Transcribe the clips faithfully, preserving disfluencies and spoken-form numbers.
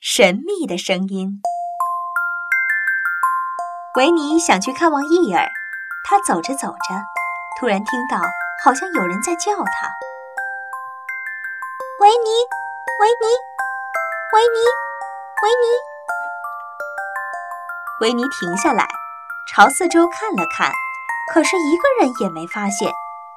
神秘的声音。维尼想去看望伊尔，他走着走着，突然听到好像有人在叫他：维尼，维尼，维尼，维尼。维尼停下来，朝四周看了看，可是一个人也没发现。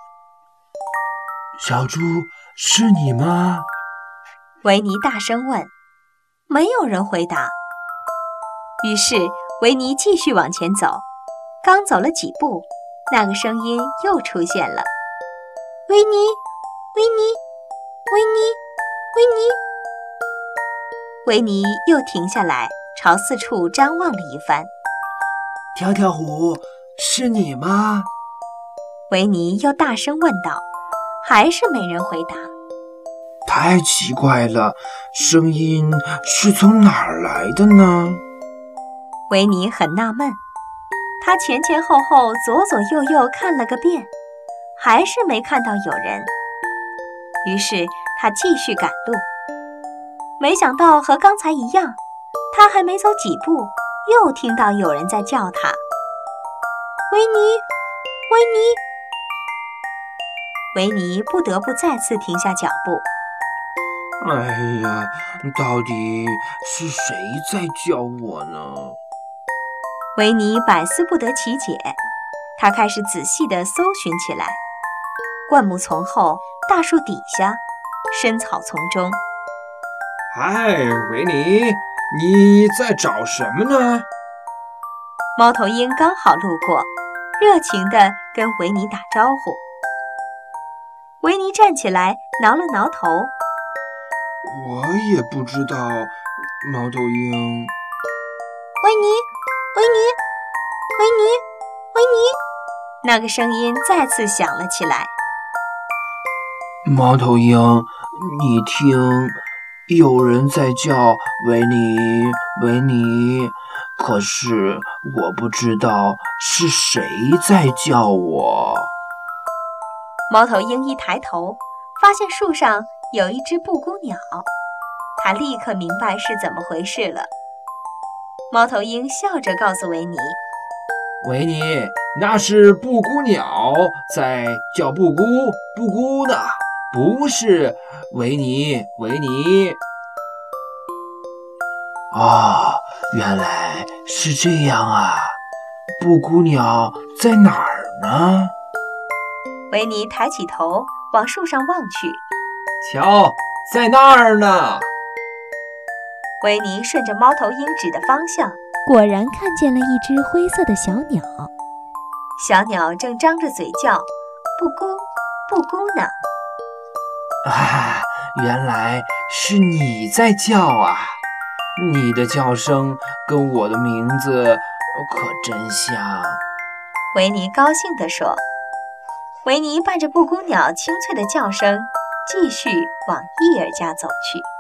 小猪，是你吗？ 维尼大声问，没有人回答。于是维尼继续往前走，刚走了几步，那个声音又出现了：维尼，维尼，维尼，维尼。维尼又停下来，朝四处张望了一番。 跳跳虎，是你吗？ 维尼又大声问道，还是没人回答。 太奇怪了，声音是从哪儿来的呢？ 维尼很纳闷，他前前后后左左右右看了个遍，还是没看到有人。于是他继续赶路，没想到和刚才一样，他还没走几步，又听到有人在叫他：维尼，维尼。维尼不得不再次停下脚步。 哎呀，到底是谁在叫我呢？ 维尼百思不得其解，他开始仔细地搜寻起来。灌木丛后，大树底下，深草丛中。 嗨，维尼，你在找什么呢？ 猫头鹰刚好路过，热情地跟维尼打招呼。维尼站起来，挠了挠头。 我也不知道，猫头鹰。 维尼，维尼，维尼，维尼。那个声音再次响了起来。 猫头鹰，你听，有人在叫维尼，维尼，可是我不知道是谁在叫我。 猫头鹰一抬头，发现树上有一只布谷鸟，他立刻明白是怎么回事了。猫头鹰笑着告诉维尼： 维尼，那是布谷鸟在叫布谷，布谷呢，不是维尼，维尼。 啊，原来是这样啊！布谷鸟在哪儿呢？ 维尼抬起头往树上望去， 瞧，在那儿呢。 维尼顺着猫头鹰指的方向， 果然看见了一只灰色的小鸟。 小鸟正张着嘴叫，布谷，布谷呢。 啊，原来是你在叫啊！你的叫声跟我的名字可真像。 维尼高兴地说。维尼伴着布谷鸟清脆的叫声，继续往伊尔家走去。